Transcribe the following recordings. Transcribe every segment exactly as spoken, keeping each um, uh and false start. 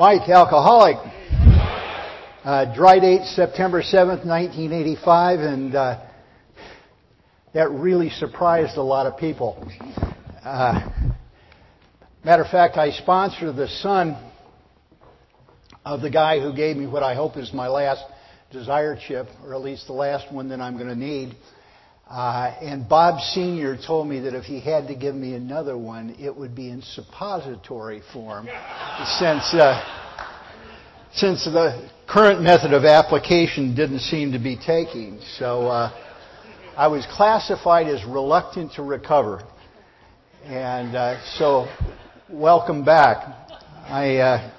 Mike, alcoholic. Uh, dry date September seventh, nineteen eighty-five, and uh, that really surprised a lot of people. Uh, matter of fact, I sponsor the son of the guy who gave me what I hope is my last desire chip, or at least the last one that I'm going to need. Uh, and Bob Senior told me that if he had to give me another one, it would be in suppository form, since uh, since the current method of application didn't seem to be taking. So uh, I was classified as reluctant to recover. And uh, so, welcome back. I uh,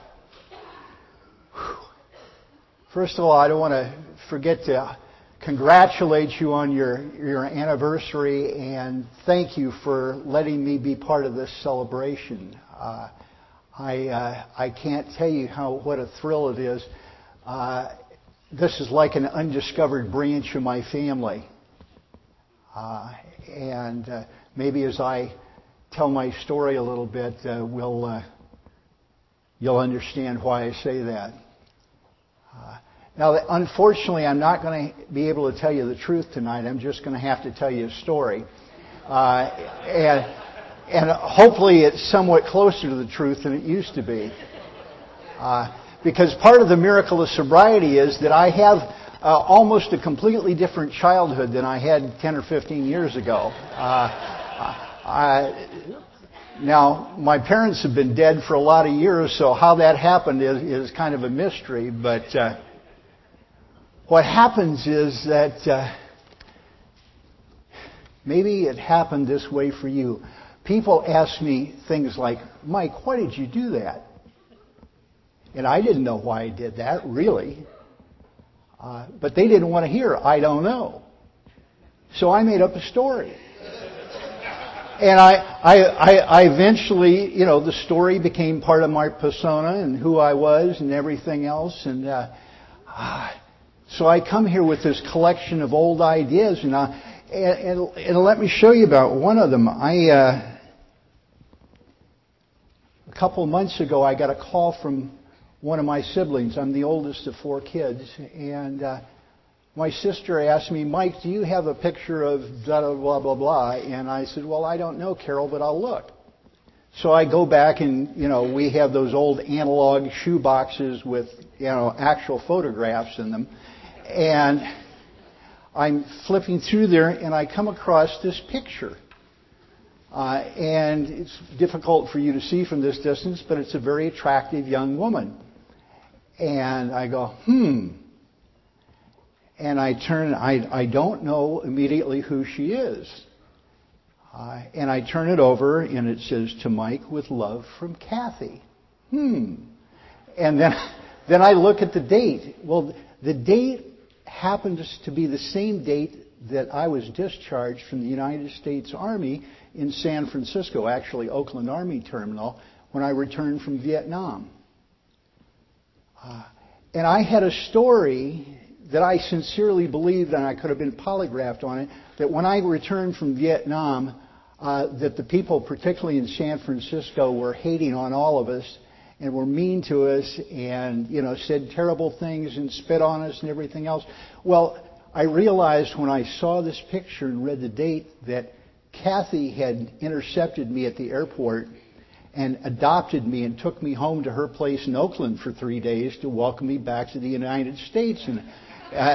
first of all, I don't want to forget to congratulate you on your, your anniversary, and thank you for letting me be part of this celebration. Uh, I uh, I can't tell you how what a thrill it is. Uh, this is like an undiscovered branch of my family, uh, and uh, maybe as I tell my story a little bit, uh, we'll uh, you'll understand why I say that. Uh, Now, unfortunately, I'm not going to be able to tell you the truth tonight. I'm just going to have to tell you a story. Uh, and, and hopefully it's somewhat closer to the truth than it used to be. Uh, because part of the miracle of sobriety is that I have uh, almost a completely different childhood than I had ten or fifteen years ago. Uh, I, now, my parents have been dead for a lot of years, so how that happened is, is kind of a mystery, but Uh, What happens is that uh, maybe it happened this way for you. People ask me things like, Mike, why did you do that? And I didn't know why I did that, really. Uh, but they didn't want to hear, I don't know. So I made up a story. And I, I, I, I eventually, you know, the story became part of my persona and who I was and everything else. And uh, uh, So I come here with this collection of old ideas, and, I, and, and, and let me show you about one of them. I uh, a couple of months ago, I got a call from one of my siblings. I'm the oldest of four kids, and uh, my sister asked me, Mike, do you have a picture of blah, blah, blah, blah, blah? And I said, well, I don't know, Carol, but I'll look. So I go back and, you know, we have those old analog shoe boxes with, you know, actual photographs in them. And I'm flipping through there, and I come across this picture. Uh, and it's difficult for you to see from this distance, but it's a very attractive young woman. And I go, hmm. And I turn, I, I don't know immediately who she is. Uh, and I turn it over, and it says, to Mike with love from Kathy. Hmm. And then, then I look at the date. Well, the date happens to be the same date that I was discharged from the United States Army in San Francisco, actually Oakland Army Terminal, when I returned from Vietnam. Uh, and I had a story that I sincerely believed, and I could have been polygraphed on it, that when I returned from Vietnam, uh, that the people, particularly in San Francisco, were hating on all of us and were mean to us and, you know, said terrible things and spit on us and everything else. Well, I realized when I saw this picture and read the date that Kathy had intercepted me at the airport and adopted me and took me home to her place in Oakland for three days to welcome me back to the United States. And uh,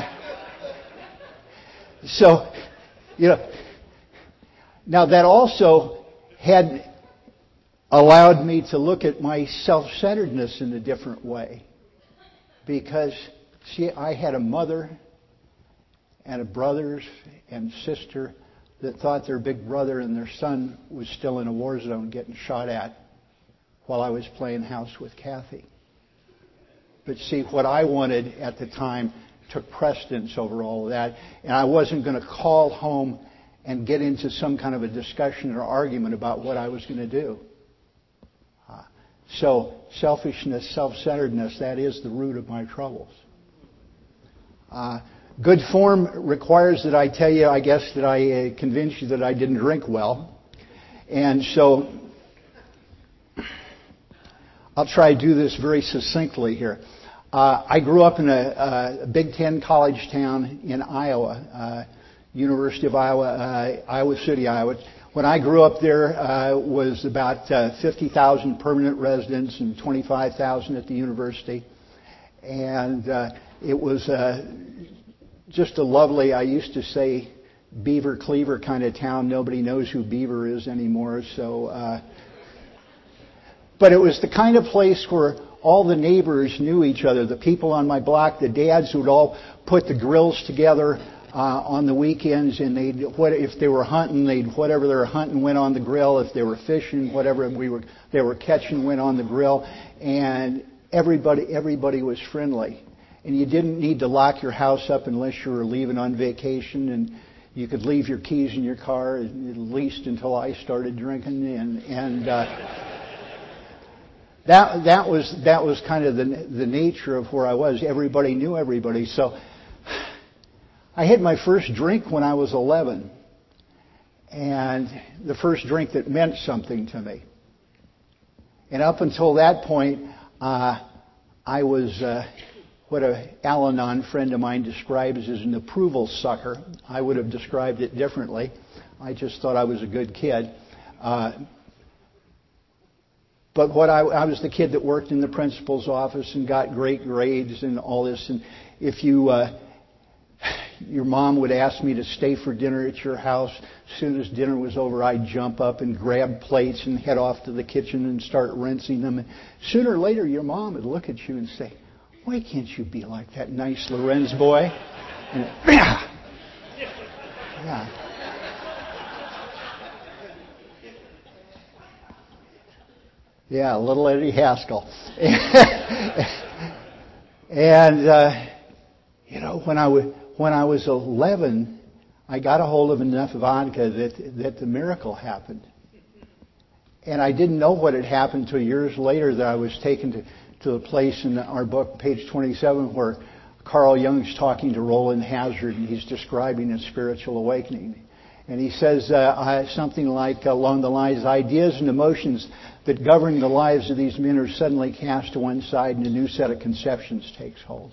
so, you know, now that also had allowed me to look at my self-centeredness in a different way. Because, see, I had a mother and a brothers and sister that thought their big brother and their son was still in a war zone getting shot at while I was playing house with Kathy. But see, what I wanted at the time took precedence over all of that, and I wasn't going to call home and get into some kind of a discussion or argument about what I was going to do. Uh, so, selfishness, self-centeredness, that is the root of my troubles. Uh, good form requires that I tell you, I guess, that I uh, convince you that I didn't drink well. And so, I'll try to do this very succinctly here. Uh, I grew up in a, a Big Ten college town in Iowa, uh, University of Iowa, uh, Iowa City, Iowa. When I grew up there, uh, was about uh, fifty thousand permanent residents and twenty-five thousand at the university. And uh, it was uh, just a lovely, I used to say, Beaver Cleaver kind of town. Nobody knows who Beaver is anymore. So, uh, but it was the kind of place where all the neighbors knew each other. The people on my block, the dads would all put the grills together uh, on the weekends, and they'd what if they were hunting, they'd whatever they were hunting went on the grill. If they were fishing, whatever we were they were catching went on the grill, and everybody everybody was friendly. And you didn't need to lock your house up unless you were leaving on vacation, and you could leave your keys in your car, at least until I started drinking. And, and uh, that that was that was kind of the the nature of where I was. Everybody knew everybody. So I had my first drink when I was eleven, and the first drink that meant something to me. And up until that point, uh, I was. Uh, What a Al-Anon friend of mine describes as an approval sucker. I would have described it differently. I just thought I was a good kid. Uh, but what I, I was the kid that worked in the principal's office and got great grades and all this. And if you, uh, your mom would ask me to stay for dinner at your house, as soon as dinner was over, I'd jump up and grab plates and head off to the kitchen and start rinsing them. And sooner or later, your mom would look at you and say, "Why can't you be like that nice Lorenz boy?" And it, yeah. yeah. Yeah, little Eddie Haskell. And, uh, you know, when I, w- when I was eleven, I got a hold of enough vodka that, that the miracle happened. And I didn't know what had happened until years later that I was taken to... to the place in our book, page twenty-seven, where Carl Jung's talking to Roland Hazard, and he's describing a spiritual awakening. And he says uh, something like along the lines, ideas and emotions that govern the lives of these men are suddenly cast to one side and a new set of conceptions takes hold.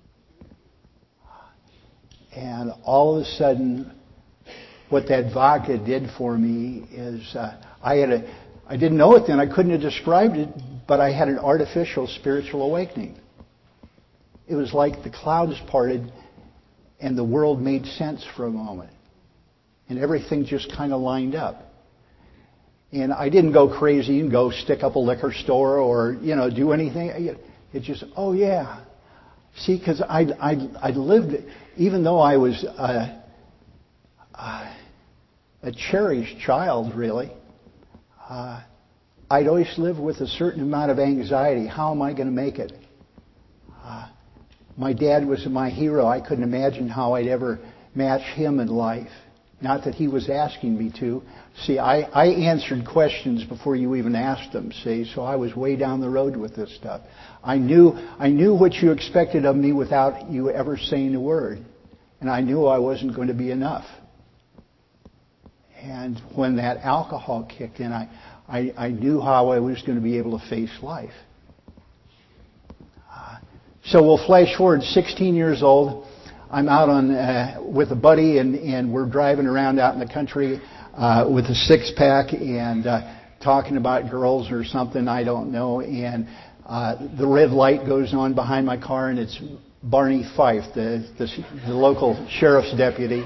And all of a sudden, what that vodka did for me is uh, I had a, I didn't know it then, I couldn't have described it, but I had an artificial spiritual awakening. It was like the clouds parted and the world made sense for a moment. And everything just kind of lined up. And I didn't go crazy and go stick up a liquor store or, you know, do anything. It just, oh yeah. See, because I I I lived, even though I was a, a, a cherished child, really, uh, I'd always lived with a certain amount of anxiety. How am I going to make it? Uh, my dad was my hero. I couldn't imagine how I'd ever match him in life. Not that he was asking me to. See, I, I answered questions before you even asked them, see, so I was way down the road with this stuff. I knew I knew what you expected of me without you ever saying a word. And I knew I wasn't going to be enough. And when that alcohol kicked in, I I, I knew how I was going to be able to face life. Uh, so we'll flash forward sixteen years old. I'm out on uh, with a buddy, and, and we're driving around out in the country uh, with a six-pack and uh, talking about girls or something, I don't know. And uh, the red light goes on behind my car, and it's Barney Fife, the, the, the local sheriff's deputy.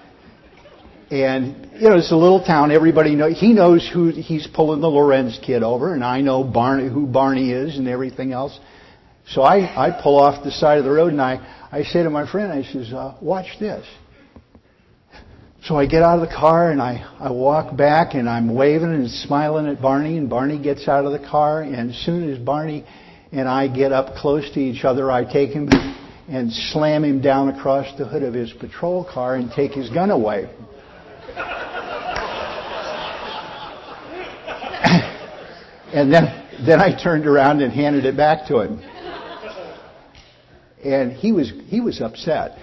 And, you know, it's a little town. Everybody knows. He knows who he's pulling the Lorenz kid over, and I know Barney, who Barney is and everything else. So I, I pull off the side of the road, and I, I say to my friend, I says, uh, watch this. So I get out of the car, and I, I walk back, and I'm waving and smiling at Barney, and Barney gets out of the car, and as soon as Barney and I get up close to each other, I take him and slam him down across the hood of his patrol car and take his gun away. And then, then I turned around and handed it back to him. And he was he was upset.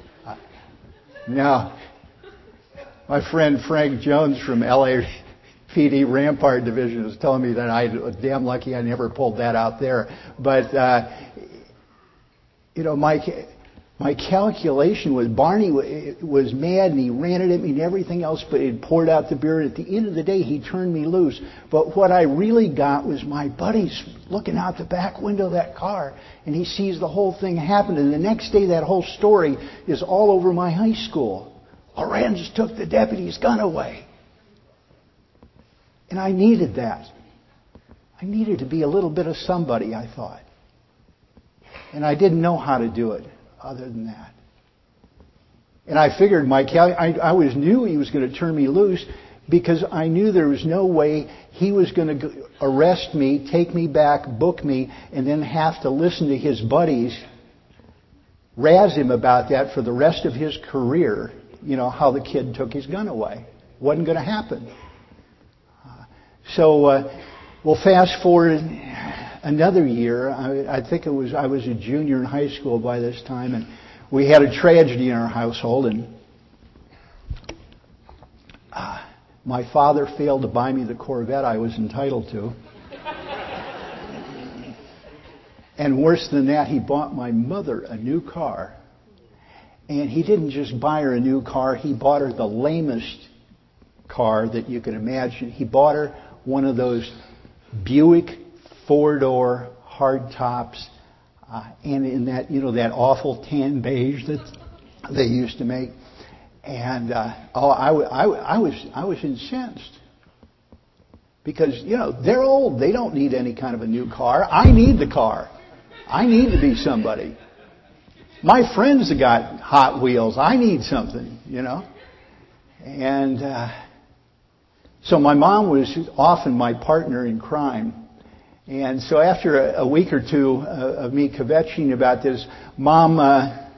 Now, my friend Frank Jones from L A P D Rampart Division was telling me that I was damn lucky I never pulled that out there. But, uh, you know, my my calculation was Barney was mad and he ranted at me and everything else, but he poured out the beer. And at the end of the day, he turned me loose. But what I really got was my buddies looking out the back window of that car, and he sees the whole thing happen. And the next day, that whole story is all over my high school. Lorenz took the deputy's gun away. And I needed that. I needed to be a little bit of somebody, I thought. And I didn't know how to do it other than that. And I figured my cal- I, I was knew he was going to turn me loose because I knew there was no way he was going to arrest me, take me back, book me, and then have to listen to his buddies razz him about that for the rest of his career. You know, how the kid took his gun away. Wasn't going to happen. Uh, so, uh, well, fast forward another year. I, I think it was I was a junior in high school by this time, and we had a tragedy in our household. And uh, my father failed to buy me the Corvette I was entitled to. And worse than that, he bought my mother a new car. And he didn't just buy her a new car, he bought her the lamest car that you could imagine. He bought her one of those Buick four-door hard tops, uh, and in that, you know, that awful tan beige that they used to make. And uh, oh, I, I, I was I was incensed. Because, you know, they're old. They don't need any kind of a new car. I need the car. I need to be somebody. My friends have got Hot Wheels. I need something, you know. And uh, so my mom was often my partner in crime. And so after a, a week or two uh, of me kvetching about this, Mom uh,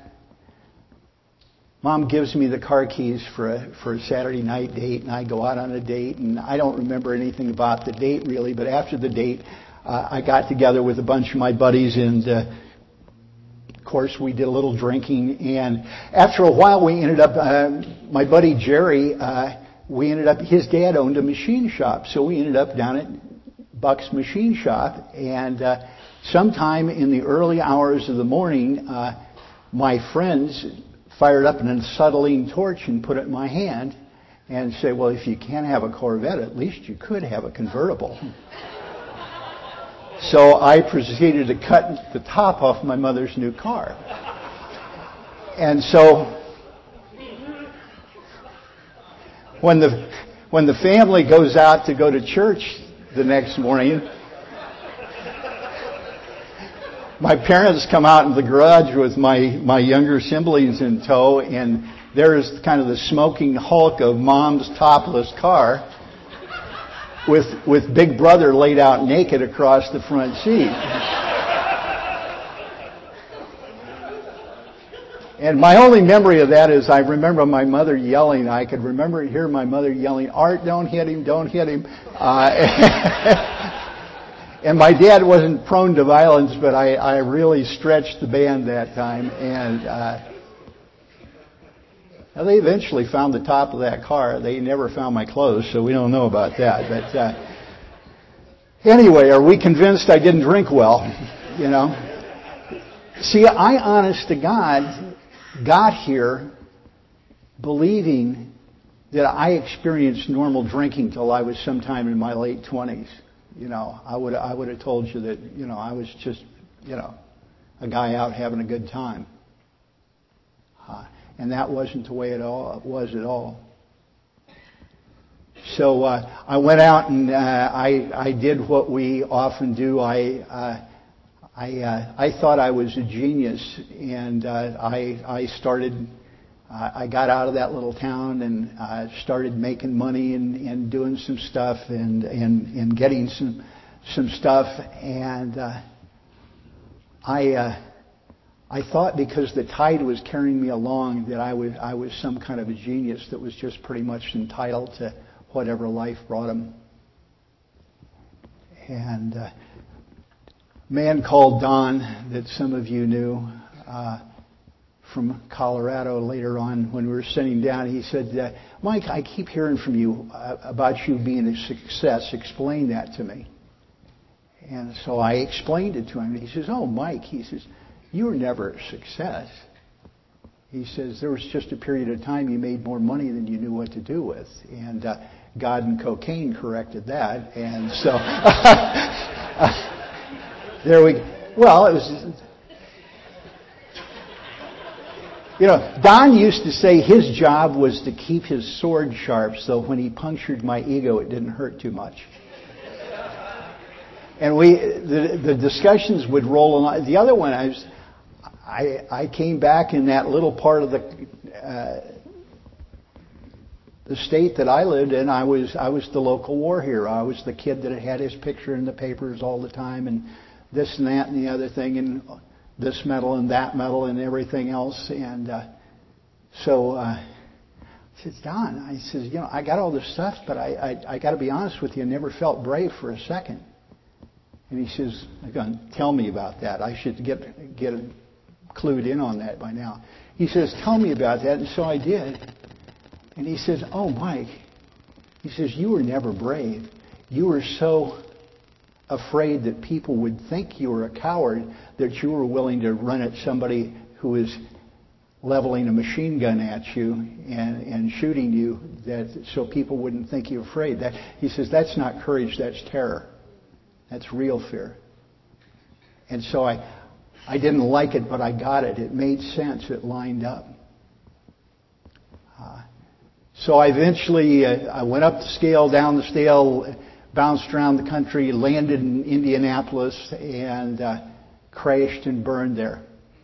Mom gives me the car keys for a, for a Saturday night date, and I go out on a date. And I don't remember anything about the date really, but after the date, uh, I got together with a bunch of my buddies and... Uh, Of course, we did a little drinking, and after a while, we ended up. Uh, my buddy Jerry, uh, we ended up. His dad owned a machine shop, so we ended up down at Buck's Machine Shop. And uh, sometime in the early hours of the morning, uh, my friends fired up an acetylene torch and put it in my hand, and said, "Well, if you can't have a Corvette, at least you could have a convertible." So I proceeded to cut the top off my mother's new car. And so when the when the family goes out to go to church the next morning, my parents come out in the garage with my, my younger siblings in tow, and there's kind of the smoking hulk of Mom's topless car. With with Big Brother laid out naked across the front seat. And my only memory of that is I remember my mother yelling. I could remember hear my mother yelling, "Art, don't hit him, don't hit him." Uh, and my dad wasn't prone to violence, but I, I really stretched the band that time. And uh, Now, they eventually found the top of that car. They never found my clothes, so we don't know about that. But uh, anyway, are we convinced I didn't drink well? You know? See, I, honest to God, got here believing that I experienced normal drinking till I was sometime in my late twenties. You know, I would I would have told you that, you know, I was just, you know, a guy out having a good time. Uh, And that wasn't the way it all was at all. So uh, I went out and uh, I I did what we often do. I uh, I uh, I thought I was a genius, and uh, I I started. Uh, I got out of that little town and uh, started making money and, and doing some stuff and and and getting some some stuff. And uh, I. Uh, I thought because the tide was carrying me along that I was I was some kind of a genius that was just pretty much entitled to whatever life brought him. And uh, a man called Don, that some of you knew, uh, from Colorado later on when we were sitting down. He said, uh, Mike, I keep hearing from you uh, about you being a success. Explain that to me. And so I explained it to him. He says, oh, Mike, he says, you were never a success. He says, there was just a period of time you made more money than you knew what to do with. And uh, God and cocaine corrected that. And so, there we go. Well, it was... You know, Don used to say his job was to keep his sword sharp so when he punctured my ego, it didn't hurt too much. And we, the, the discussions would roll along. The other one, I was, I, I came back in that little part of the, uh, the state that I lived in. I was, I was the local war hero. I was the kid that had his picture in the papers all the time and this and that and the other thing and this medal and that medal and everything else. And uh, so uh, I said, Don, I says, you know, I got all this stuff, but I, I, I got to be honest with you, I never felt brave for a second. And he says, tell me about that. I should get get clued in on that by now. He says, tell me about that. And so I did. And he says, oh, Mike, he says, you were never brave. You were so afraid that people would think you were a coward that you were willing to run at somebody who was leveling a machine gun at you and, and shooting you, that so people wouldn't think you were afraid. That, he says, that's not courage, that's terror. That's real fear. And so I, I didn't like it, but I got it. It made sense. It lined up. Uh, so I eventually, uh, I went up the scale, down the scale, bounced around the country, landed in Indianapolis, and uh, crashed and burned there.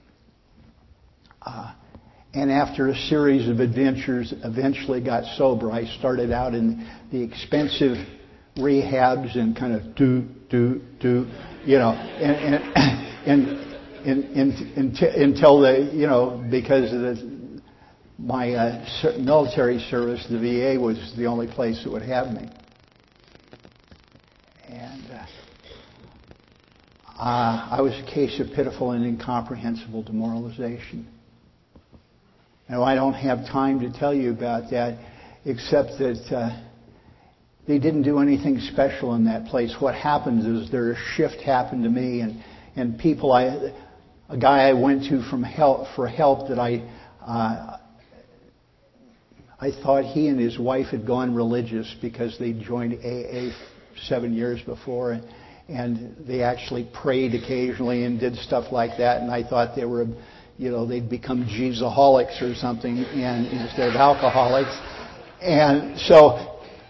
Uh, and after a series of adventures, eventually got sober. I started out in the expensive rehabs and kind of do, do, do, you know, and, and, and, and, and until the, you know, because of the, my uh, military service, the V A was the only place that would have me. And uh, uh, I was a case of pitiful and incomprehensible demoralization. Now, I don't have time to tell you about that, except that uh, they didn't do anything special in that place. What happened is there a shift happened to me, and, and people, I, a guy I went to from help for help that I, uh, I thought he and his wife had gone religious because they joined A A seven years before, and, and they actually prayed occasionally and did stuff like that. And I thought they were, you know, they'd become Jesusaholics or something, and instead of alcoholics. And so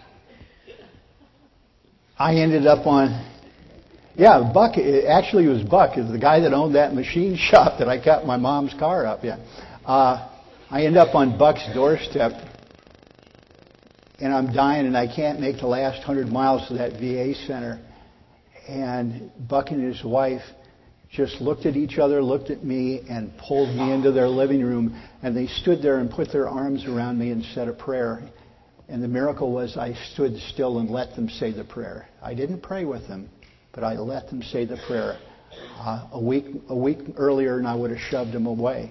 I ended up on, yeah, Buck, actually it was Buck, is the guy that owned that machine shop that I kept my mom's car up, yeah. Uh, I ended up on Buck's doorstep, and I'm dying, and I can't make the last hundred miles to that V A center. And Buck and his wife just looked at each other, looked at me, and pulled me into their living room, and they stood there and put their arms around me and said a prayer. And the miracle was I stood still and let them say the prayer. I didn't pray with them, but I let them say the prayer. Uh, a week a week earlier, and I would have shoved them away.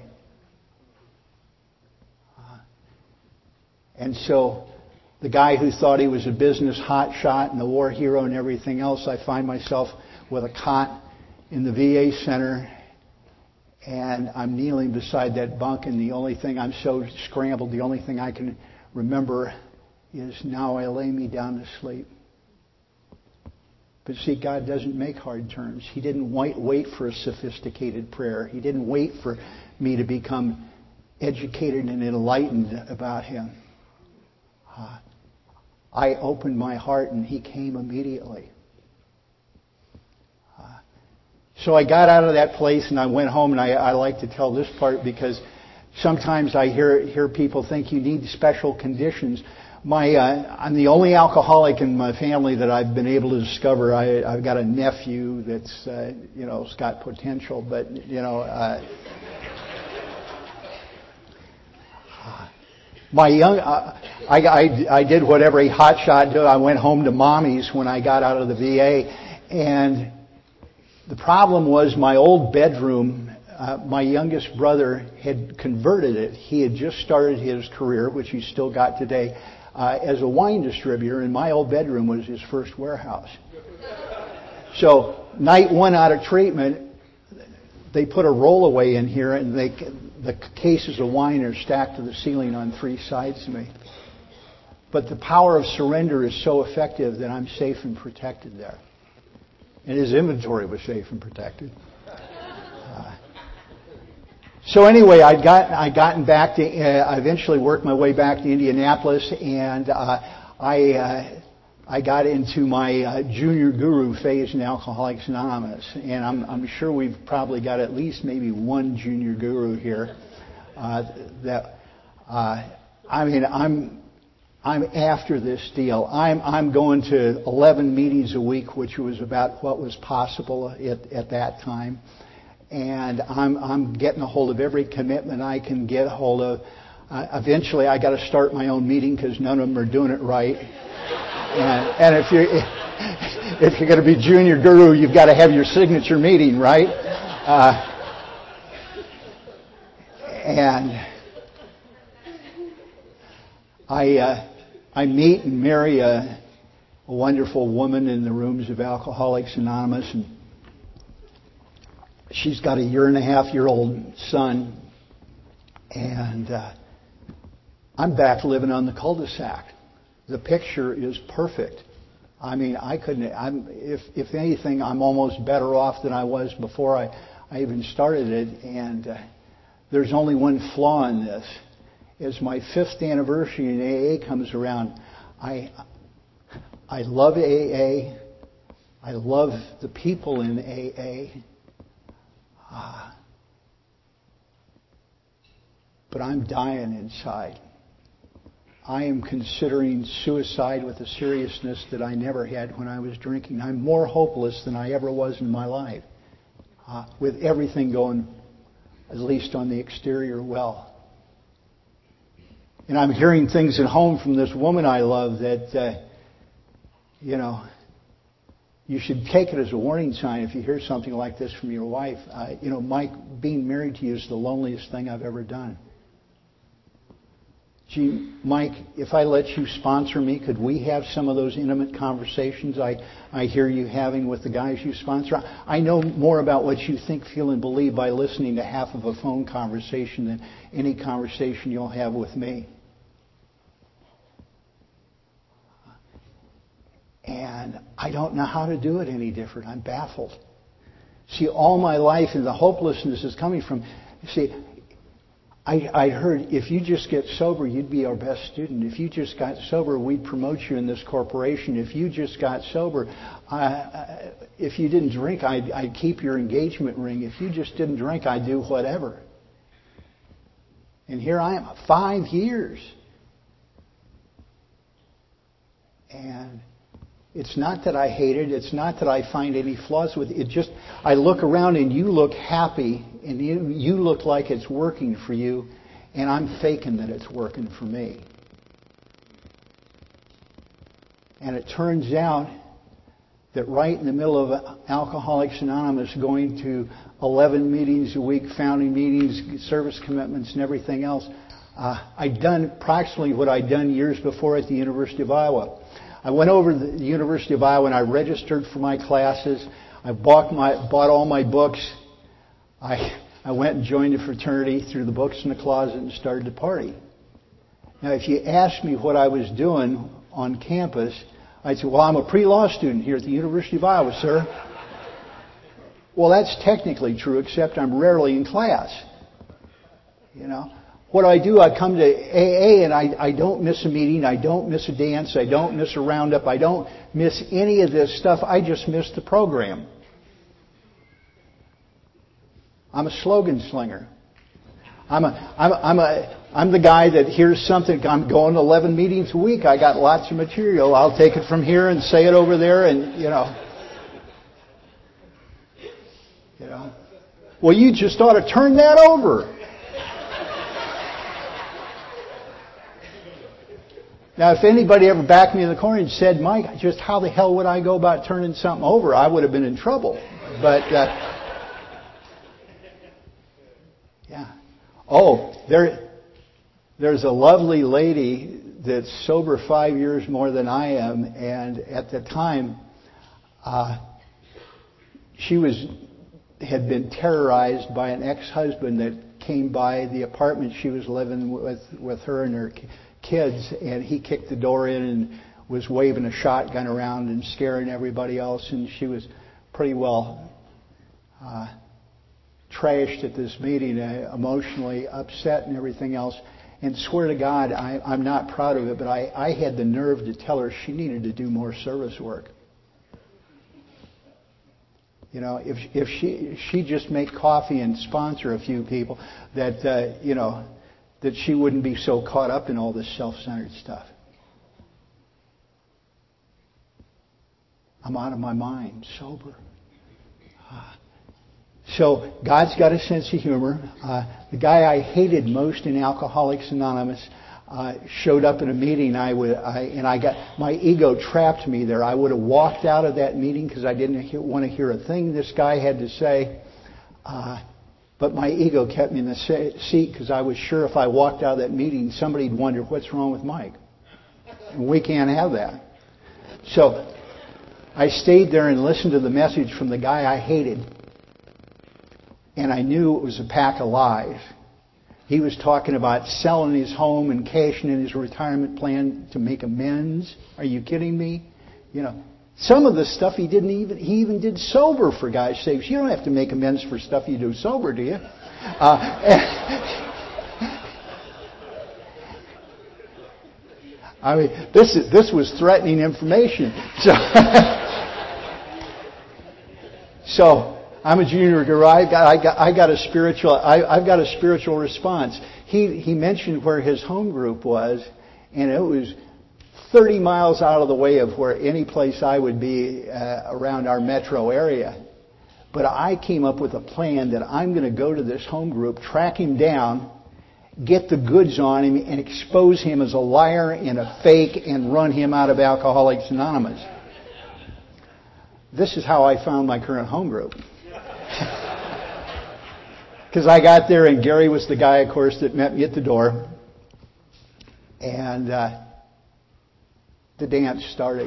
Uh, and so the guy who thought he was a business hotshot and a war hero and everything else, I find myself with a cot in the V A center, and I'm kneeling beside that bunk, and the only thing, I'm so scrambled, the only thing I can remember is, now I lay me down to sleep. But see, God doesn't make hard turns. He didn't wait, wait for a sophisticated prayer. He didn't wait for me to become educated and enlightened about Him. Uh, I opened my heart and He came immediately. Uh, so I got out of that place and I went home, and I, I like to tell this part because sometimes I hear hear people think you need special conditions. My, uh, I'm the only alcoholic in my family that I've been able to discover. I, I've got a nephew that's, uh, you know, has got potential, but, you know, uh, my young, uh, I, I, I did what every hotshot did. I went home to mommy's when I got out of the V A, and the problem was my old bedroom uh, my youngest brother had converted it. He had just started his career, which he's still got today, uh, as a wine distributor, and my old bedroom was his first warehouse. So night one out of treatment, they put a rollaway in here, and they, the cases of wine are stacked to the ceiling on three sides of me. But the power of surrender is so effective that I'm safe and protected there. And his inventory was safe and protected. Uh, so anyway, I'd got I gotten back to. Uh, I eventually worked my way back to Indianapolis, and uh, I uh, I got into my uh, junior guru phase in Alcoholics Anonymous, and I'm I'm sure we've probably got at least maybe one junior guru here. Uh, that uh, I mean I'm. I'm after this deal. I'm I'm going to eleven meetings a week, which was about what was possible at, at that time, and I'm I'm getting a hold of every commitment I can get a hold of. Uh, eventually, I got to start my own meeting because none of them are doing it right. And, and if you're if you're going to be junior guru, you've got to have your signature meeting, right? Uh, and I. Uh, I meet and marry a, a wonderful woman in the rooms of Alcoholics Anonymous, and she's got a year and a half year old son, and uh, I'm back living on the cul-de-sac. The picture is perfect. I mean, I couldn't. I'm, if if anything, I'm almost better off than I was before I, I even started it. And uh, there's only one flaw in this. As my fifth anniversary in A A comes around, I I love A A. I love the people in A A. Uh, but I'm dying inside. I am considering suicide with a seriousness that I never had when I was drinking. I'm more hopeless than I ever was in my life, uh, with everything going, at least on the exterior, well. And I'm hearing things at home from this woman I love that, uh, you know, you should take it as a warning sign if you hear something like this from your wife. Uh, you know, Mike, being married to you is the loneliest thing I've ever done. Gee, Mike, if I let you sponsor me, could we have some of those intimate conversations I, I hear you having with the guys you sponsor? I know more about what you think, feel, and believe by listening to half of a phone conversation than any conversation you'll have with me. And I don't know how to do it any different. I'm baffled. See, all my life, and the hopelessness is coming from, see, I, I heard if you just get sober, you'd be our best student. If you just got sober, we'd promote you in this corporation. If you just got sober, I, if you didn't drink, I'd, I'd keep your engagement ring. If you just didn't drink, I'd do whatever. And here I am, five years. And it's not that I hate it. It's not that I find any flaws with it. It just, I look around and you look happy and you, you look like it's working for you, and I'm faking that it's working for me. And it turns out that right in the middle of Alcoholics Anonymous, going to eleven meetings a week, founding meetings, service commitments, and everything else, uh, I'd done approximately what I'd done years before at the University of Iowa. I went over to the University of Iowa and I registered for my classes. I bought my bought all my books. I I went and joined a fraternity, threw the books in the closet, and started to party. Now, if you asked me what I was doing on campus, I'd say, well, I'm a pre-law student here at the University of Iowa, sir. Well, that's technically true, except I'm rarely in class. You know, what do I do? I come to A A and I, I don't miss a meeting. I don't miss a dance. I don't miss a roundup. I don't miss any of this stuff. I just miss the program. I'm a slogan slinger. I'm a, I'm a, I'm a, I'm the guy that hears something. I'm going to eleven meetings a week. I got lots of material. I'll take it from here and say it over there, and you know, you know. Well, you just ought to turn that over. Now, if anybody ever backed me in the corner and said, Mike, just how the hell would I go about turning something over? I would have been in trouble. But. Uh, Yeah. Oh, there, there's a lovely lady that's sober five years more than I am, and at the time, uh, she was had been terrorized by an ex-husband that came by the apartment she was living with with her and her kids, and he kicked the door in and was waving a shotgun around and scaring everybody else, and she was pretty well uh, trashed at this meeting, uh, emotionally upset and everything else. And swear to God, I, I'm not proud of it, but I, I had the nerve to tell her she needed to do more service work. You know, if if she if she just make coffee and sponsor a few people, that uh, you know, that she wouldn't be so caught up in all this self-centered stuff. I'm out of my mind, sober. Uh, so God's got a sense of humor. Uh, the guy I hated most in Alcoholics Anonymous uh, showed up in a meeting. I would, I, and I got my ego trapped me there. I would have walked out of that meeting because I didn't hear, want to hear a thing this guy had to say. Uh, but my ego kept me in the seat because I was sure if I walked out of that meeting, somebody'd wonder what's wrong with Mike. And we can't have that. So I stayed there and listened to the message from the guy I hated. And I knew it was a pack of lies. He was talking about selling his home and cashing in his retirement plan to make amends. Are you kidding me? You know, some of the stuff he didn't even, he even did sober, for God's sakes. You don't have to make amends for stuff you do sober, do you? Uh, I mean, this is, this was threatening information. So, so I'm a junior guy. I got, I got, I got a spiritual. I, I've got a spiritual response. He he mentioned where his home group was, and it was thirty miles out of the way of where any place I would be uh, around our metro area. But I came up with a plan that I'm going to go to this home group, track him down, get the goods on him, and expose him as a liar and a fake, and run him out of Alcoholics Anonymous. This is how I found my current home group. Because I got there, and Gary was the guy, of course, that met me at the door. And uh, the dance started.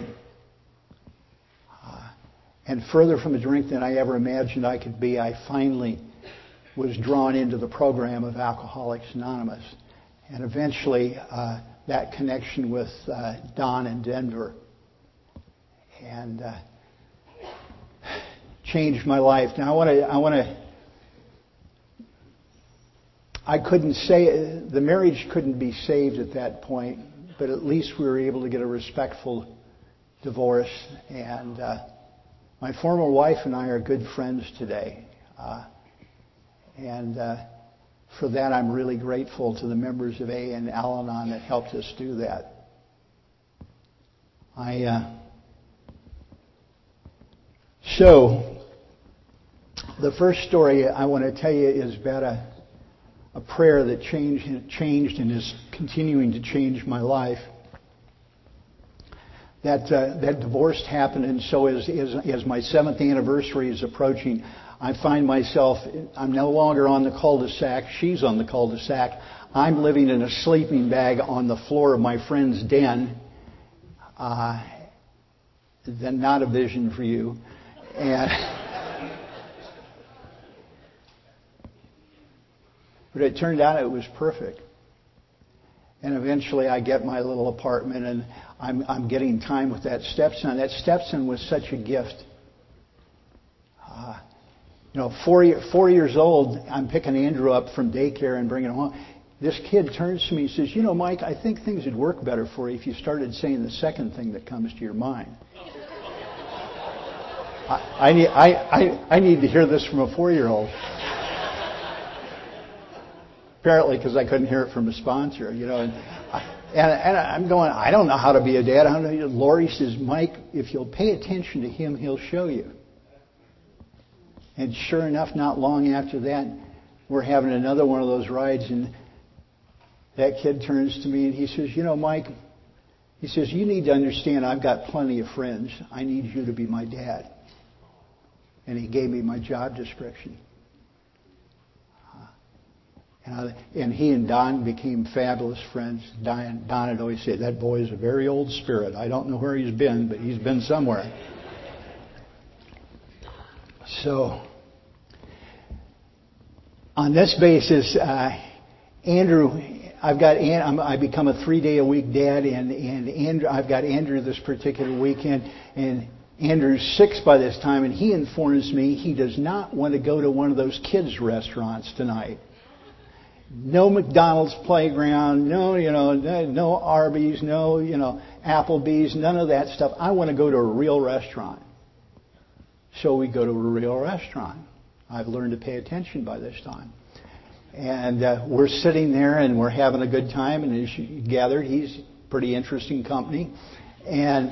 Uh, and further from a drink than I ever imagined I could be, I finally was drawn into the program of Alcoholics Anonymous. And eventually, uh, that connection with uh, Don in Denver. And uh, changed my life. Now, I want to... I want to I couldn't say, the marriage couldn't be saved at that point, but at least we were able to get a respectful divorce. And uh, my former wife and I are good friends today. Uh, and uh, for that, I'm really grateful to the members of A and Al-Anon that helped us do that. I uh, so the first story I want to tell you is about a A prayer that changed, changed and is continuing to change my life. That uh, that divorce happened, and so as, as as my seventh anniversary is approaching, I find myself, I'm no longer on the cul-de-sac. She's on the cul-de-sac. I'm living in a sleeping bag on the floor of my friend's den. Uh, then not a vision for you, and. But it turned out it was perfect. And eventually I get my little apartment, and I'm, I'm getting time with that stepson. That stepson was such a gift. Uh, you know, four, four years old, I'm picking Andrew up from daycare and bringing him home. This kid turns to me and says, you know, Mike, I think things would work better for you if you started saying the second thing that comes to your mind. I, I, need, I, I, I need to hear this from a four-year-old. Apparently, because I couldn't hear it from a sponsor, you know. And, and, and I'm going, I don't know how to be a dad. I don't know. Lori says, Mike, if you'll pay attention to him, he'll show you. And sure enough, not long after that, we're having another one of those rides, and that kid turns to me and he says, you know, Mike, he says, you need to understand I've got plenty of friends. I need you to be my dad. And he gave me my job description. And, I, and he and Don became fabulous friends. Don, Don had always said, that boy is a very old spirit. I don't know where he's been, but he's been somewhere. So, on this basis, uh, Andrew, I've got I'm, I become a three-day-a-week dad, and and Andrew, I've got Andrew this particular weekend, and Andrew's six by this time, and he informs me he does not want to go to one of those kids' restaurants tonight. No McDonald's playground, no you know, no Arby's, no you know Applebee's, none of that stuff. I want to go to a real restaurant. So we go to a real restaurant. I've learned to pay attention by this time. And uh, we're sitting there and we're having a good time. And as you gathered, he's pretty interesting company. And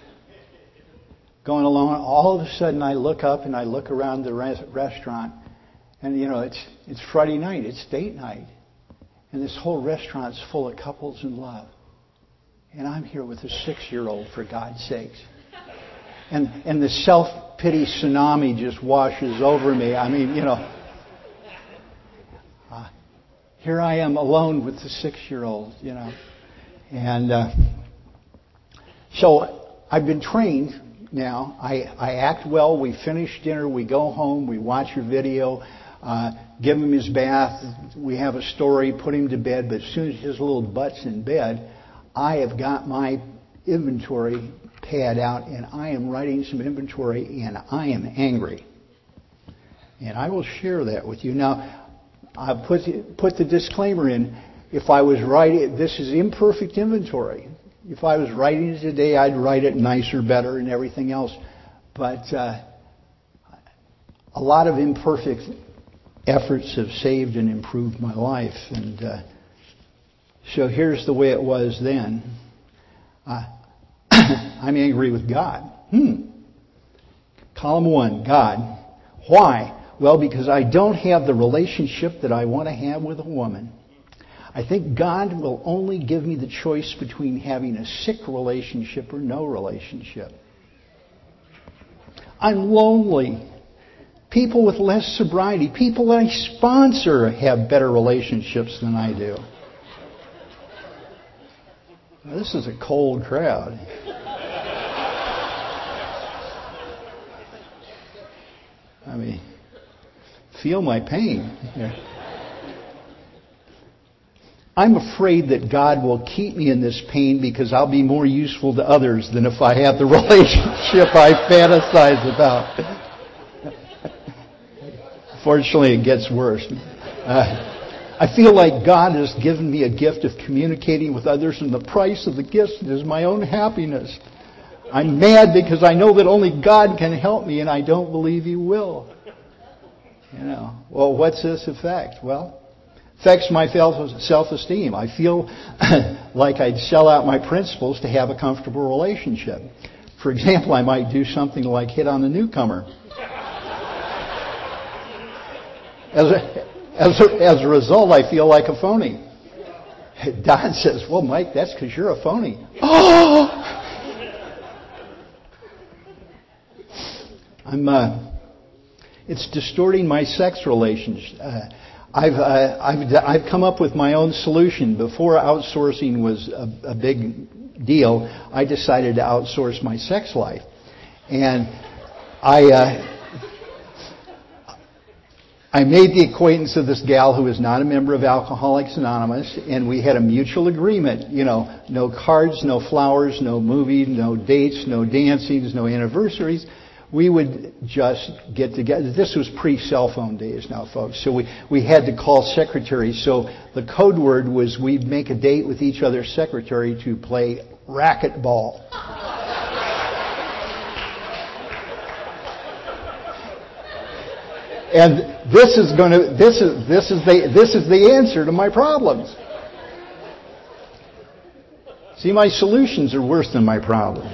going along, all of a sudden I look up and I look around the res- restaurant. And, you know, it's it's Friday night. It's date night. And this whole restaurant's full of couples in love. And I'm here with a six-year-old, for God's sakes. And and the self-pity tsunami just washes over me. I mean, you know, uh, here I am alone with the six-year-old, you know. And uh, so I've been trained now. I, I act well. We finish dinner. We go home. We watch a video. Uh, give him his bath. We have a story. Put him to bed. But as soon as his little butt's in bed, I have got my inventory pad out, and I am writing some inventory, and I am angry. And I will share that with you. Now, I put put the disclaimer in. If I was writing, this is imperfect inventory. If I was writing it today, I'd write it nicer, better, and everything else. But uh, a lot of imperfect efforts have saved and improved my life. And uh, so here's the way it was then. Uh, I'm angry with God. Hmm. Column one, God. Why? Well, because I don't have the relationship that I want to have with a woman. I think God will only give me the choice between having a sick relationship or no relationship. I'm lonely. People with less sobriety, people that I sponsor have better relationships than I do. Now, this is a cold crowd. I mean, feel my pain here. I'm afraid that God will keep me in this pain because I'll be more useful to others than if I have the relationship I fantasize about. Fortunately, it gets worse. Uh, I feel like God has given me a gift of communicating with others, and the price of the gift is my own happiness. I'm mad because I know that only God can help me, and I don't believe He will. You know, well, what's this effect? Well, affects my self-esteem. I feel like I'd sell out my principles to have a comfortable relationship. For example, I might do something like hit on the newcomer. As a, as a, as a result, I feel like a phony. Don says, well, Mike, that's because you're a phony. Oh! I'm, uh, it's distorting my sex relations. Uh, I've, uh, I've, I've come up with my own solution. Before outsourcing was a, a big deal, I decided to outsource my sex life. And I, uh, I made the acquaintance of this gal who is not a member of Alcoholics Anonymous, and we had a mutual agreement, you know, no cards, no flowers, no movies, no dates, no dancings, no anniversaries. We would just get together. This was pre-cell phone days now, folks. So we, we had to call secretaries. So the code word was we'd make a date with each other's secretary to play racquetball. And this is going to this is this is the this is the answer to my problems. See, my solutions are worse than my problems.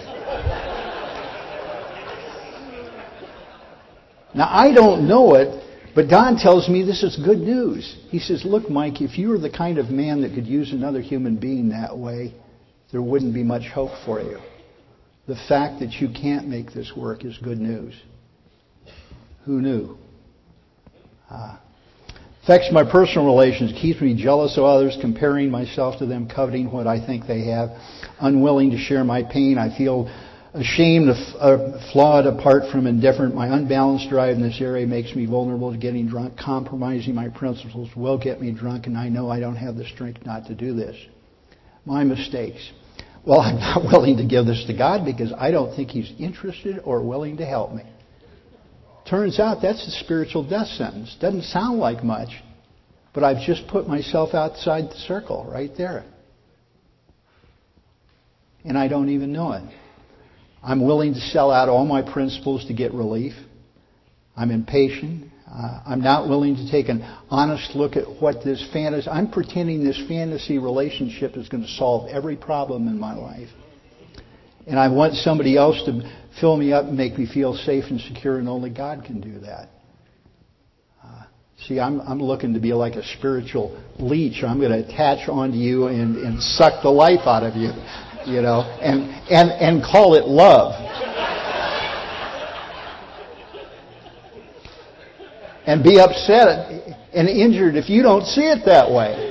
Now, I don't know it, but Don tells me this is good news. He says, look, Mike, if you were the kind of man that could use another human being that way, there wouldn't be much hope for you. The fact that you can't make this work is good news. Who knew? Uh, Affects my personal relations, keeps me jealous of others, comparing myself to them, coveting what I think they have, unwilling to share my pain. I feel ashamed, uh, flawed, apart from indifferent. My unbalanced drive in this area makes me vulnerable to getting drunk. Compromising my principles will get me drunk, and I know I don't have the strength not to do this. My mistakes. Well, I'm not willing to give this to God because I don't think He's interested or willing to help me. Turns out that's a spiritual death sentence. Doesn't sound like much, but I've just put myself outside the circle right there. And I don't even know it. I'm willing to sell out all my principles to get relief. I'm impatient. Uh, I'm not willing to take an honest look at what this fantasy... I'm pretending this fantasy relationship is going to solve every problem in my life. And I want somebody else to fill me up and make me feel safe and secure, and only God can do that. Uh, see, I'm, I'm looking to be like a spiritual leech. I'm going to attach onto you and, and suck the life out of you, you know, and, and, and call it love. And be upset and injured if you don't see it that way.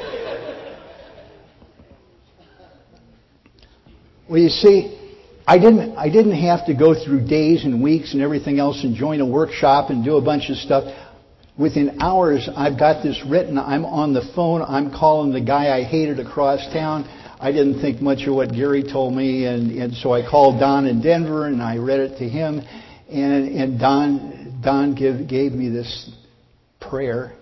Well, you see, I didn't I didn't have to go through days and weeks and everything else and join a workshop and do a bunch of stuff. Within hours, I've got this written. I'm on the phone. I'm calling the guy I hated across town. I didn't think much of what Gary told me, and, and so I called Don in Denver and I read it to him. And, and Don Don give, gave me this prayer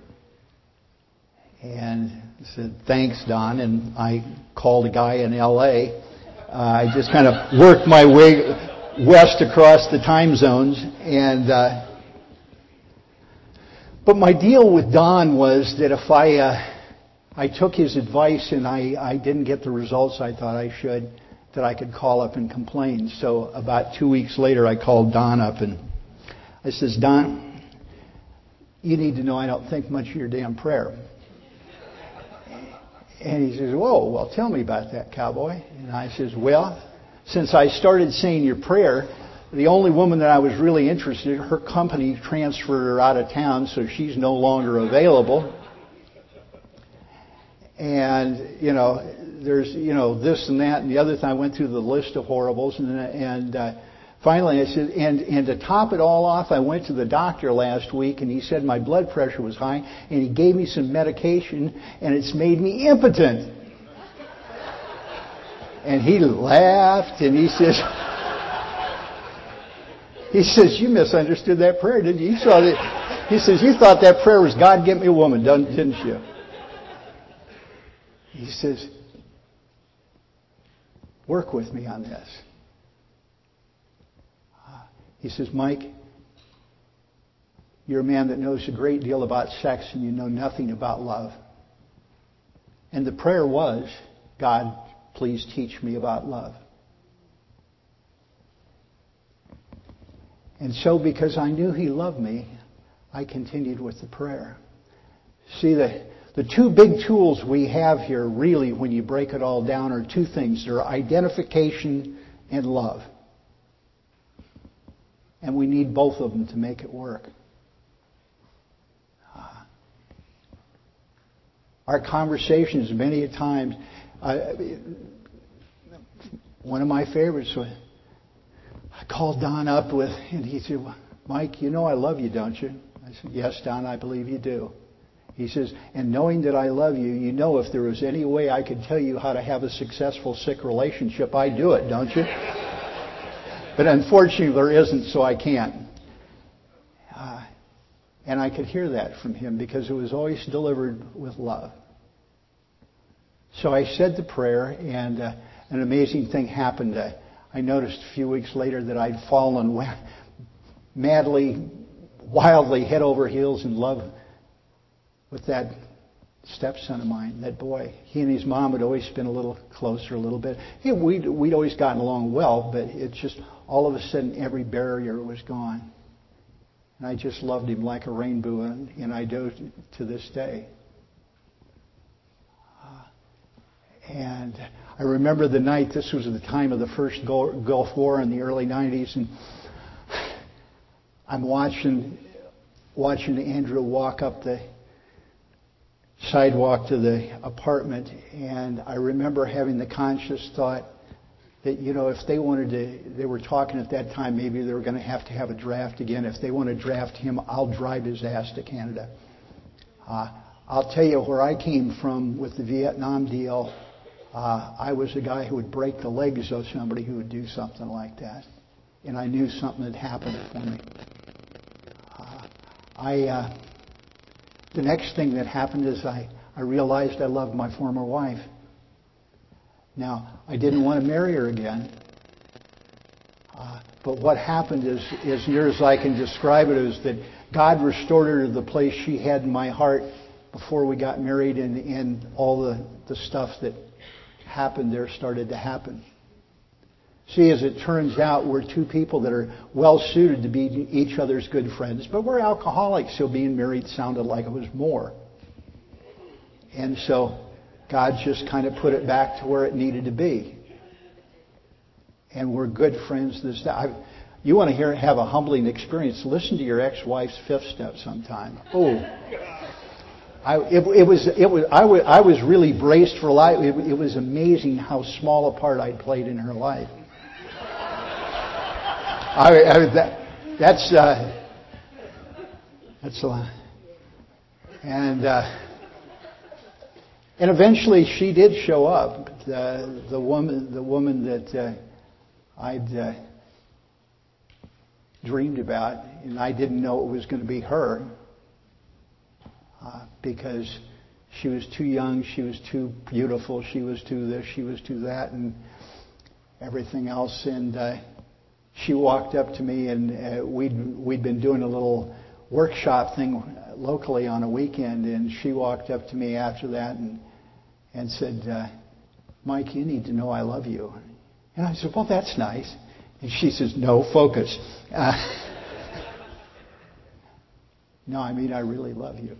and said, "Thanks, Don." And I called a guy in L A Uh, I just kind of worked my way west across the time zones, and uh, but my deal with Don was that if I uh, I took his advice and I, I didn't get the results I thought I should, that I could call up and complain. So about two weeks later, I called Don up and I says, "Don, you need to know I don't think much of your damn prayer." And he says, "Whoa, well, tell me about that, cowboy." And I says, "Well, since I started saying your prayer, the only woman that I was really interested in, her company transferred her out of town, so she's no longer available. And, you know, there's, you know, this and that and the other thing." I went through the list of horribles, and, and uh, finally I said, and, and to top it all off, I went to the doctor last week, and he said my blood pressure was high, and he gave me some medication, and it's made me impotent. And he laughed, and he says, he says, "You misunderstood that prayer, didn't you? You saw that." He says, "You thought that prayer was, 'God, get me a woman,' didn't you?" He says, "Work with me on this." He says, "Mike, you're a man that knows a great deal about sex and you know nothing about love." And the prayer was, "God, please teach me about love." And so because I knew He loved me, I continued with the prayer. See, the, the two big tools we have here, really, when you break it all down, are two things. They're identification and love. And we need both of them to make it work. Uh, our conversations, many a times, uh, one of my favorites was, I called Don up with, and he said, "Mike, you know I love you, don't you?" I said, "Yes, Don, I believe you do." He says, "And knowing that I love you, you know if there was any way I could tell you how to have a successful sick relationship, I'd do it, don't you?" But unfortunately, there isn't, so I can't. Uh, and I could hear that from him because it was always delivered with love. So I said the prayer, and uh, an amazing thing happened. Uh, I noticed a few weeks later that I'd fallen madly, wildly, head over heels in love with that stepson of mine, that boy. He and his mom had always been a little closer, a little bit. Yeah, we'd, we'd always gotten along well, but it's just all of a sudden every barrier was gone. And I just loved him like a rainbow, and, and I do to this day. Uh, and I remember the night, this was at the time of the first Gulf War in the early nineties, and I'm watching watching Andrew walk up the sidewalk to the apartment, and I remember having the conscious thought that, you know, if they wanted to, they were talking at that time, maybe they were going to have to have a draft again. If they want to draft him, I'll drive his ass to Canada. Uh, I'll tell you where I came from with the Vietnam deal. Uh, I was a guy who would break the legs of somebody who would do something like that. And I knew something had happened for me. Uh, I, uh, the next thing that happened is I, I realized I loved my former wife. Now, I didn't want to marry her again. Uh, but what happened is, as near as I can describe it, is that God restored her to the place she had in my heart before we got married, and, and all the, the stuff that happened there started to happen. See, as it turns out, we're two people that are well suited to be each other's good friends, but we're alcoholics, so being married sounded like it was more. And so God just kind of put it back to where it needed to be. And we're good friends. This I, you want to hear have a humbling experience? Listen to your ex-wife's fifth step sometime. Oh, I, it, it was it was I was I was really braced for life. It, it was amazing how small a part I'd played in her life. I, I that, that's uh, that's a lot. And. Uh, And eventually, she did show up. The the woman, the woman that uh, I'd uh, dreamed about, and I didn't know it was going to be her uh, because she was too young, she was too beautiful, she was too this, she was too that, and everything else. And uh, she walked up to me, and uh, we'd we'd been doing a little workshop thing locally on a weekend, and she walked up to me after that and. and said, uh, Mike, you need to know I love you. And I said, well, that's nice. And she says, no, focus. Uh, no, I mean, I really love you.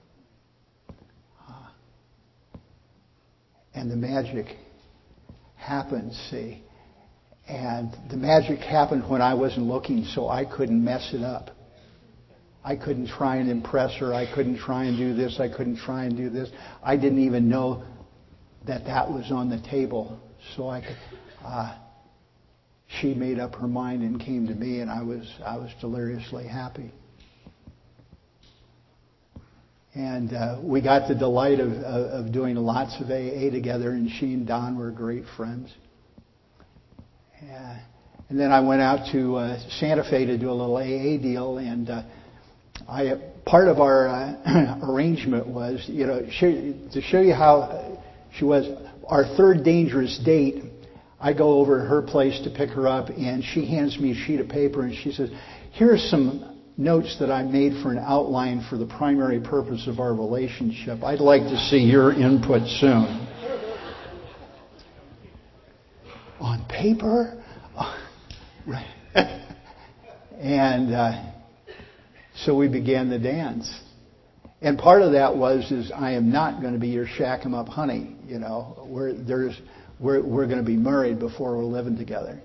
Uh, and the magic happened, see. And the magic happened when I wasn't looking, so I couldn't mess it up. I couldn't try and impress her. I couldn't try and do this. I couldn't try and do this. I didn't even know that that was on the table. So I could, uh, she made up her mind and came to me, and I was I was deliriously happy. And uh, we got the delight of, of, of doing lots of A A together, and she and Don were great friends. Uh, and then I went out to uh, Santa Fe to do a little A A deal, and uh, I part of our uh, arrangement was, you know, show, to show you how she was, our third dangerous date, I go over to her place to pick her up, and she hands me a sheet of paper, and she says, here's some notes that I made for an outline for the primary purpose of our relationship. I'd like to see your input soon. On paper? And uh, so we began the dance. And part of that was is I am not going to be your shack 'em up honey. You know, we're there's we're we're going to be married before we're living together.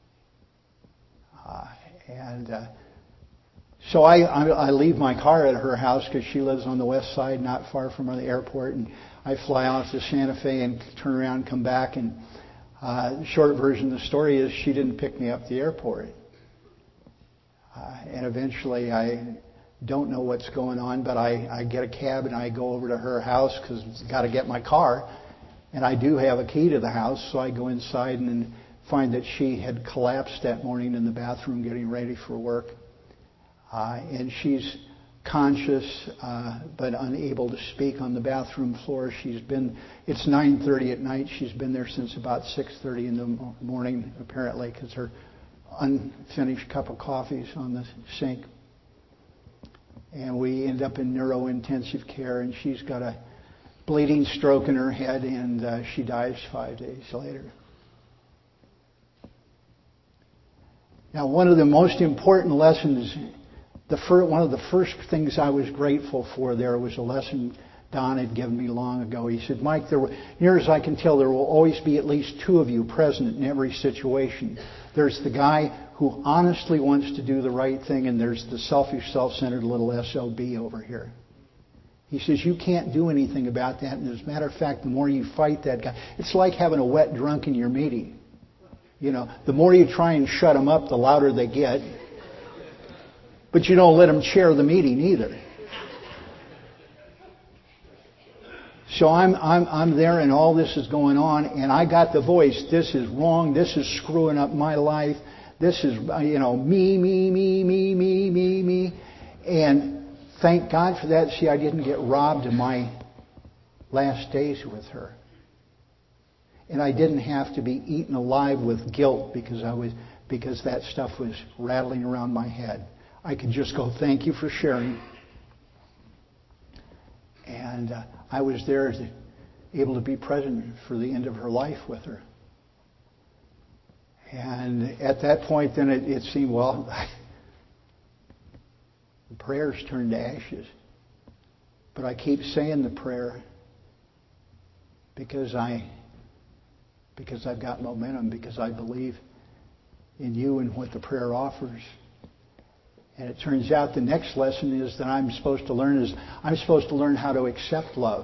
Uh, and uh, so I, I I leave my car at her house because she lives on the west side, not far from the airport, and I fly out to Santa Fe and turn around, and come back, and uh, the short version of the story is she didn't pick me up at the airport, uh, and eventually I. Don't know what's going on, but I, I get a cab and I go over to her house because I've got to get my car. And I do have a key to the house, so I go inside and then find that she had collapsed that morning in the bathroom getting ready for work. Uh, and she's conscious uh, but unable to speak on the bathroom floor. She's been, it's nine thirty at night. She's been there since about six thirty in the morning, apparently, because her unfinished cup of coffee is on the sink. And we end up in neuro-intensive care, and she's got a bleeding stroke in her head, and uh, she dies five days later. Now, one of the most important lessons, the fir- one of the first things I was grateful for there was a lesson Don had given me long ago. He said, Mike, there were, near as I can tell, there will always be at least two of you present in every situation. There's the guy who honestly wants to do the right thing, and there's the selfish, self-centered little S O B over here. He says, you can't do anything about that. And as a matter of fact, the more you fight that guy, it's like having a wet drunk in your meeting. You know, the more you try and shut them up, the louder they get. But you don't let them chair the meeting either. So I'm, I'm, I'm there and all this is going on, and I got the voice. This is wrong. This is screwing up my life. This is, you know, me, me, me, me, me, me, me. And thank God for that. See, I didn't get robbed of my last days with her. And I didn't have to be eaten alive with guilt because I was because that stuff was rattling around my head. I could just go, thank you for sharing. And uh, I was there to, able to be present for the end of her life with her. And at that point, then it, it seemed, well, the prayers turned to ashes. But I keep saying the prayer because I, because I've got momentum, because I believe in you and what the prayer offers. And it turns out the next lesson is that I'm supposed to learn is I'm supposed to learn how to accept love.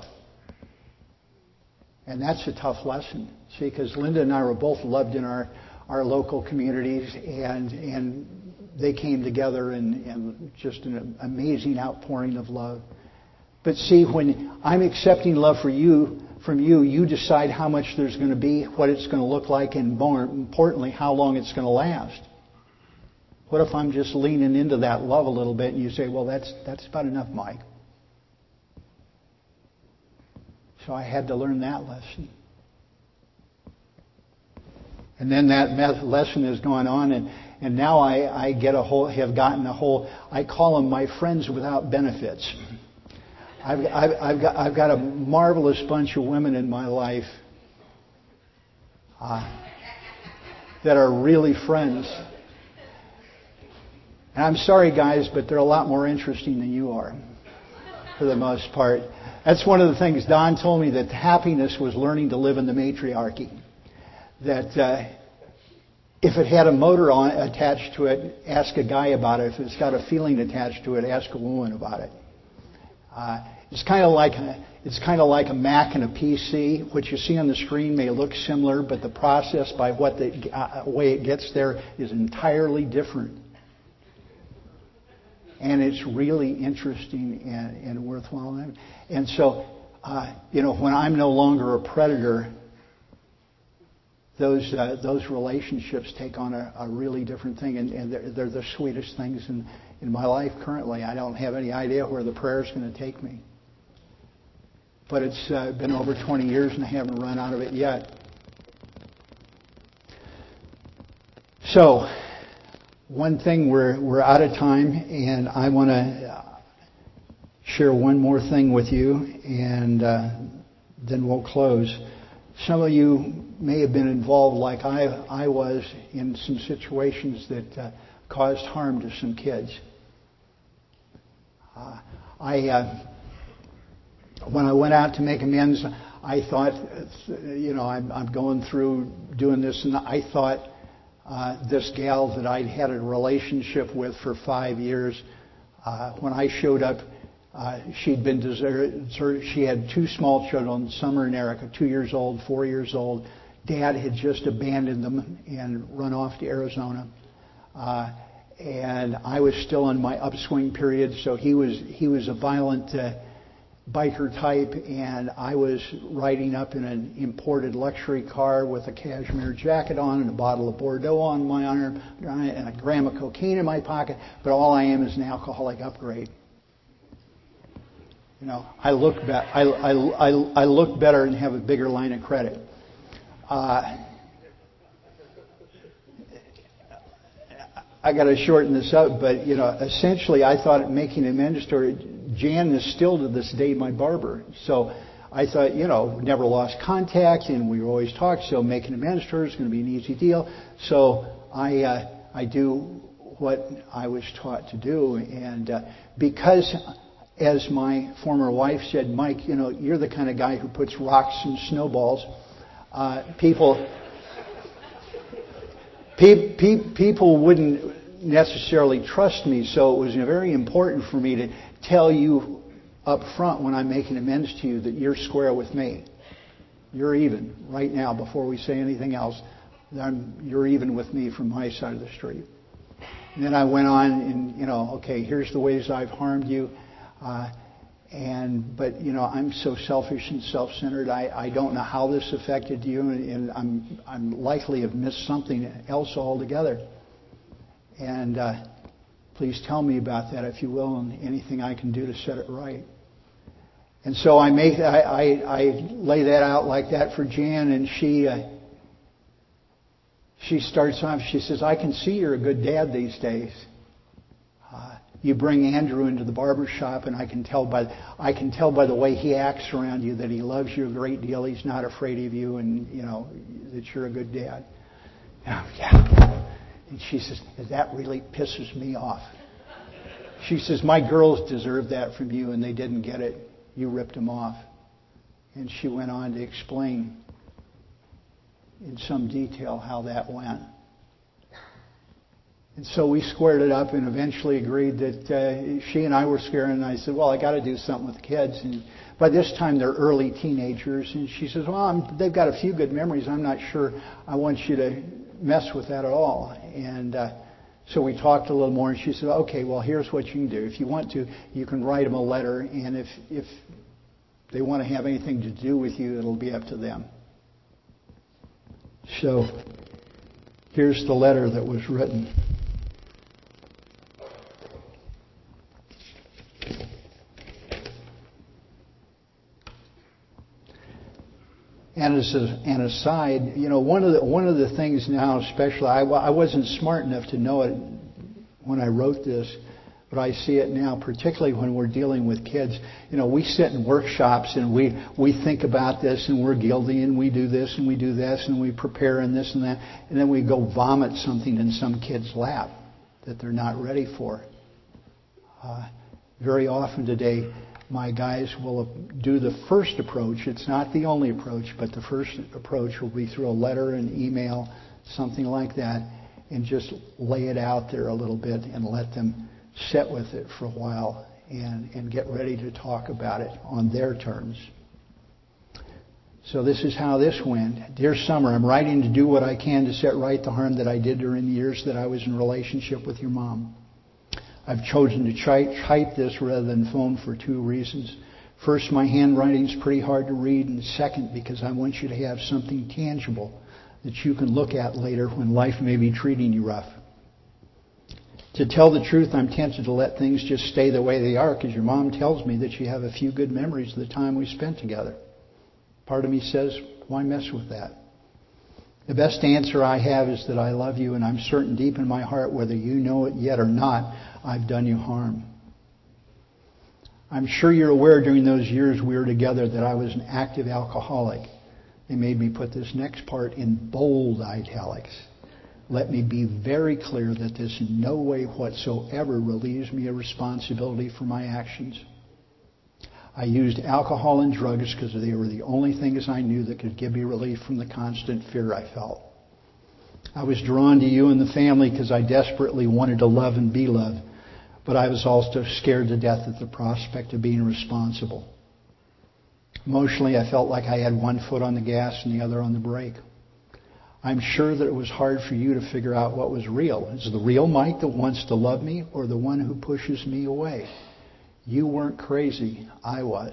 And that's a tough lesson. See, because Linda and I were both loved in our, our local communities, and and they came together in, in just an amazing outpouring of love. But see, when I'm accepting love for you, from you, you decide how much there's going to be, what it's going to look like, and more importantly, how long it's going to last. What if I'm just leaning into that love a little bit and you say, well, that's that's about enough, Mike. So I had to learn that lesson. And then that lesson has gone on, and, and now I, I get a whole, have gotten a whole, I call them my friends without benefits. I've, I've, I've, got, I've got a marvelous bunch of women in my life uh, that are really friends. And I'm sorry, guys, but they're a lot more interesting than you are, for the most part. That's one of the things Don told me, that happiness was learning to live in the matriarchy. That uh, if it had a motor on attached to it, ask a guy about it. If it's got a feeling attached to it, ask a woman about it. Uh, it's kind of like a, it's kind of like a Mac and a P C. What you see on the screen may look similar, but the process by what the uh, way it gets there is entirely different. And it's really interesting and, and worthwhile. And so, uh, you know, when I'm no longer a predator, those uh, those relationships take on a, a really different thing, and, and they're, they're the sweetest things in, in my life currently. I don't have any idea where the prayer is going to take me. But it's uh, been over twenty years and I haven't run out of it yet. So, one thing, we're we're out of time, and I want to share one more thing with you, and uh, then we'll close. Some of you may have been involved, like I I was, in some situations that uh, caused harm to some kids. Uh, I uh, when I went out to make amends, I thought, you know, I'm, I'm going through doing this, and I thought. Uh, this gal that I'd had a relationship with for five years, uh, when I showed up, uh, she'd been deserted. She had two small children, Summer and Erica, two years old, four years old. Dad had just abandoned them and run off to Arizona. Uh, and I was still in my upswing period, so he was he was a violent uh, biker type, and I was riding up in an imported luxury car with a cashmere jacket on and a bottle of Bordeaux on my arm and a gram of cocaine in my pocket, but all I am is an alcoholic upgrade. You know, I look be- I, I, I, I look better and have a bigger line of credit. Uh, I got to shorten this up, but, you know, essentially I thought making amends to her. Jan is still to this day my barber. So I thought, you know, never lost contact, and we always talked, so making amends to her is going to be an easy deal. So I uh, I do what I was taught to do. And uh, because, as my former wife said, Mike, you know, you're the kind of guy who puts rocks in snowballs. Uh, people, pe- pe- people wouldn't necessarily trust me, so it was very important for me to tell you up front when I'm making amends to you that you're square with me. You're even right now before we say anything else. I'm, you're even with me from my side of the street. And then I went on and, you know, okay, here's the ways I've harmed you. Uh, and, but, you know, I'm so selfish and self-centered. I, I don't know how this affected you, and, and I'm, I'm likely have missed something else altogether. And uh, please tell me about that, if you will, and anything I can do to set it right. And so I make I, I, I lay that out like that for Jan, and she uh, she starts off. She says, "I can see you're a good dad these days. Uh, you bring Andrew into the barber shop, and I can tell by I can tell by the way he acts around you that he loves you a great deal. He's not afraid of you, and you know that you're a good dad." Oh, yeah. And she says, "That really pisses me off." She says, "My girls deserve that from you, and they didn't get it. You ripped them off." And she went on to explain in some detail how that went. And so we squared it up and eventually agreed that uh, she and I were scared. And I said, "Well, I got to do something with the kids." And by this time, they're early teenagers. And she says, "Well, I'm, they've got a few good memories. I'm not sure I want you to mess with that at all." And uh, so we talked a little more, and she said, "Okay, well, here's what you can do. If you want to, you can write them a letter, and if if they want to have anything to do with you, it'll be up to them." So here's the letter that was written. And as a, an aside, you know, one of the one of the things now, especially, I, I wasn't smart enough to know it when I wrote this, but I see it now, particularly when we're dealing with kids. You know, we sit in workshops and we we think about this, and we're guilty, and we do this and we do this, and we prepare and this and that, and then we go vomit something in some kid's lap that they're not ready for. Uh, very often today, my guys will do the first approach. It's not the only approach, but the first approach will be through a letter, an email, something like that, and just lay it out there a little bit and let them sit with it for a while and, and get ready to talk about it on their terms. So this is how this went. Dear Summer, I'm writing to do what I can to set right the harm that I did during the years that I was in relationship with your mom. I've chosen to type this rather than phone for two reasons. First, my handwriting's pretty hard to read, and second, because I want you to have something tangible that you can look at later when life may be treating you rough. To tell the truth, I'm tempted to let things just stay the way they are, because your mom tells me that you have a few good memories of the time we spent together. Part of me says, why mess with that? The best answer I have is that I love you, and I'm certain deep in my heart, whether you know it yet or not, I've done you harm. I'm sure you're aware during those years we were together that I was an active alcoholic. They made me put this next part in bold italics. Let me be very clear that this in no way whatsoever relieves me of responsibility for my actions. I used alcohol and drugs because they were the only things I knew that could give me relief from the constant fear I felt. I was drawn to you and the family because I desperately wanted to love and be loved, but I was also scared to death at the prospect of being responsible. Emotionally, I felt like I had one foot on the gas and the other on the brake. I'm sure that it was hard for you to figure out what was real. Is the real Mike that wants to love me, or the one who pushes me away? You weren't crazy. I was.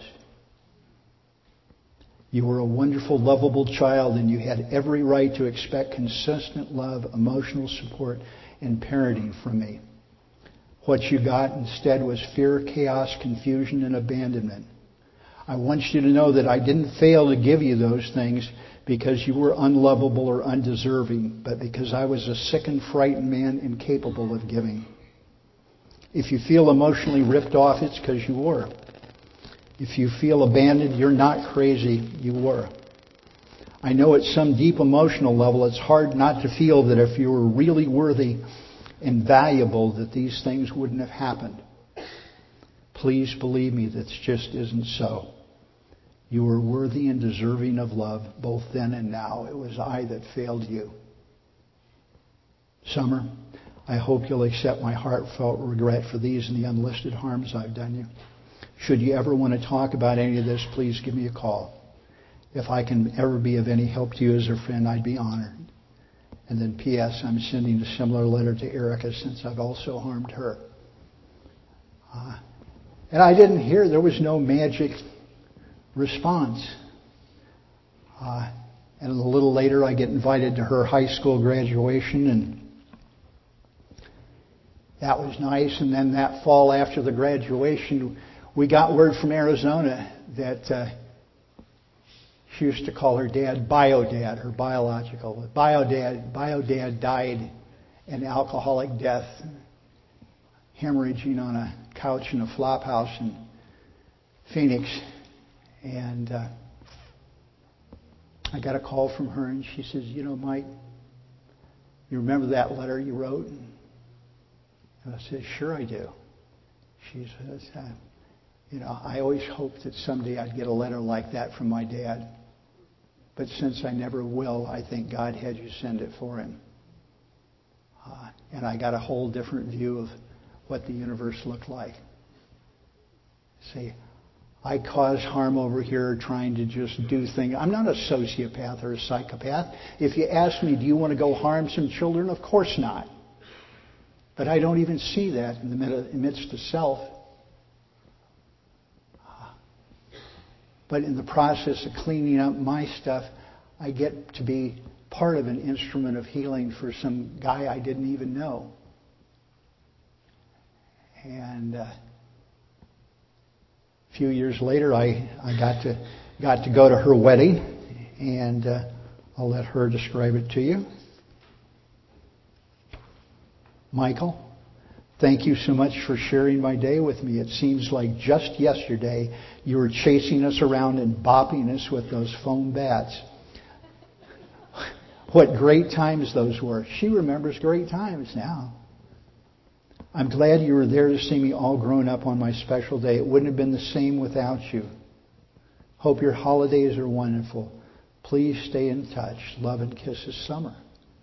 You were a wonderful, lovable child, and you had every right to expect consistent love, emotional support, and parenting from me. What you got instead was fear, chaos, confusion, and abandonment. I want you to know that I didn't fail to give you those things because you were unlovable or undeserving, but because I was a sick and frightened man incapable of giving. If you feel emotionally ripped off, it's because you were. If you feel abandoned, you're not crazy, you were. I know at some deep emotional level it's hard not to feel that if you were really worthy and valuable that these things wouldn't have happened. Please believe me, that just isn't so. You were worthy and deserving of love both then and now. It was I that failed you. Summer, I hope you'll accept my heartfelt regret for these and the unlisted harms I've done you. Should you ever want to talk about any of this, please give me a call. If I can ever be of any help to you as a friend, I'd be honored. And then P S. I'm sending a similar letter to Erica since I've also harmed her. Uh, and I didn't hear, there was no magic response. Uh, and a little later I get invited to her high school graduation, and that was nice. And then that fall after the graduation, we got word from Arizona that uh, she used to call her dad Bio Dad, her biological. Bio Dad, Bio Dad died an alcoholic death, hemorrhaging on a couch in a flop house in Phoenix. And uh, I got a call from her, and she says, you know, Mike, you remember that letter you wrote? And I said, sure I do. She says, uh, you know, I always hoped that someday I'd get a letter like that from my dad. But since I never will, I think God had you send it for him. Uh, and I got a whole different view of what the universe looked like. See, I cause harm over here trying to just do things. I'm not a sociopath or a psychopath. If you ask me, do you want to go harm some children? Of course not. But I don't even see that in the midst of self. But in the process of cleaning up my stuff, I get to be part of an instrument of healing for some guy I didn't even know. And uh, a few years later, I, I got to got to go to her wedding, and uh, I'll let her describe it to you. Michael, thank you so much for sharing my day with me. It seems like just yesterday you were chasing us around and bopping us with those foam bats. What great times those were. She remembers great times now. I'm glad you were there to see me all grown up on my special day. It wouldn't have been the same without you. Hope your holidays are wonderful. Please stay in touch. Love and kisses, Summer.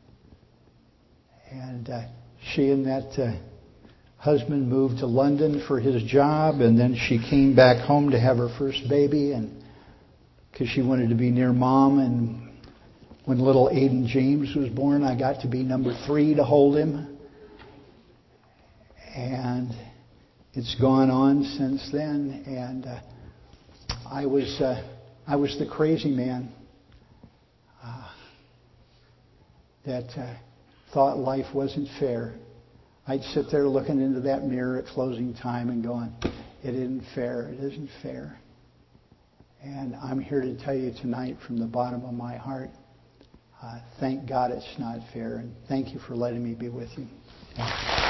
And uh, she and that uh, husband moved to London for his job, and then she came back home to have her first baby, and because she wanted to be near Mom. And when little Aiden James was born, I got to be number three to hold him. And it's gone on since then. And uh, I was uh, I was the crazy man uh, that uh, thought life wasn't fair. I'd sit there looking into that mirror at closing time and going, it isn't fair, it isn't fair. And I'm here to tell you tonight from the bottom of my heart, uh, thank God it's not fair, and thank you for letting me be with you. Thank you.